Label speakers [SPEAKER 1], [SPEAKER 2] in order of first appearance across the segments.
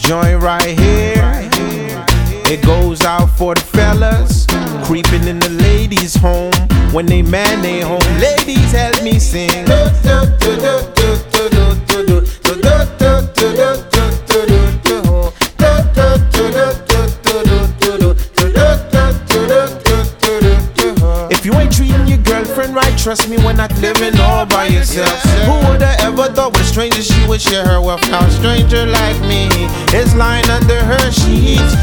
[SPEAKER 1] joint right here, it goes out for the fellas creeping in the ladies' home when they man they home. Ladies, help me sing. If you ain't treating your girlfriend right, trust me, we're not living all by yourself. Who would've ever thought with a stranger she would share her wealth? Now a stranger like me is lying under her sheets.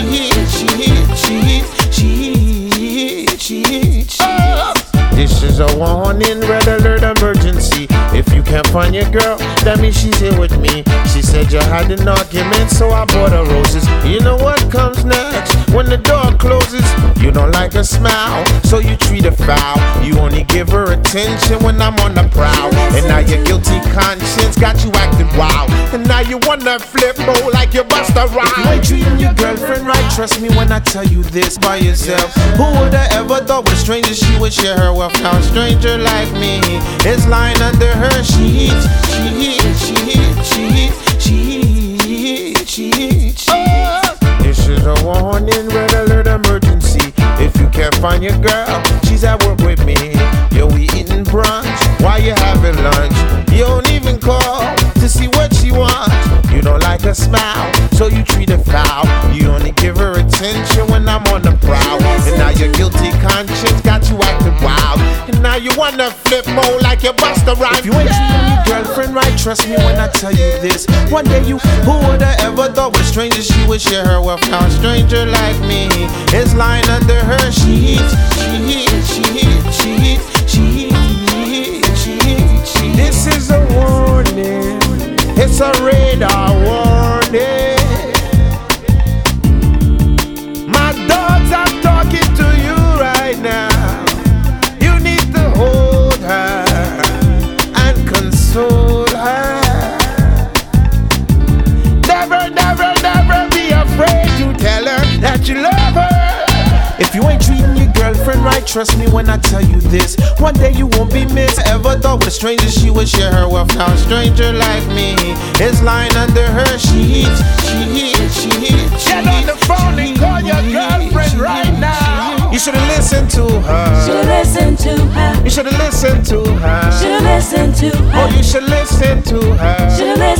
[SPEAKER 1] This is a warning, red alert emergency. If you can't find your girl, that means she's here with me. She said you had an argument, so I bought her roses. You know what comes next? When the door closes, you don't like her smile, so you treat her foul. You only give her attention when I'm on the prowl. And now your guilty conscience got you acting wild. And now you wanna flip mode like you bust a rhyme. If you ain't treating your girlfriend right, trust me when I tell you this by yourself. Who would've ever thought with a stranger she would share her wealth? Now a stranger like me is lying under her sheets. This is a warning, red alert emergency. If you can't find your girl, she's at work with me. Yo, we eating brunch while you having lunch. You don't even call to see what she wants. You don't like her smile, so you treat her foul. You only give her attention when I'm on the prowl. And now your guilty conscience got you acting wild. And now you wanna flip mode like you bust a rhyme. If you ain't treating your girlfriend right, trust me when I tell you this. One day you, who would've ever thought with a stranger she would share her wealth? Now a stranger like me is lying under her sheets. This is a warning, it's a radar warning. My dogs, I'm talking to you right now. You need to hold her and console her. Never, never, never be afraid to tell her that you love her. If you ain't treating your girlfriend right, trust me when I tell you this. One day you won't be missed. Ever thought with a stranger she would share her wealth? Now a stranger like me is lying under her sheets. Get on the phone and call your girlfriend right now. You should've listened to her.
[SPEAKER 2] Should've listened to her.
[SPEAKER 1] You should've listened to her.
[SPEAKER 2] Should've listened to her.
[SPEAKER 1] Oh, you should listen to her.
[SPEAKER 2] Should've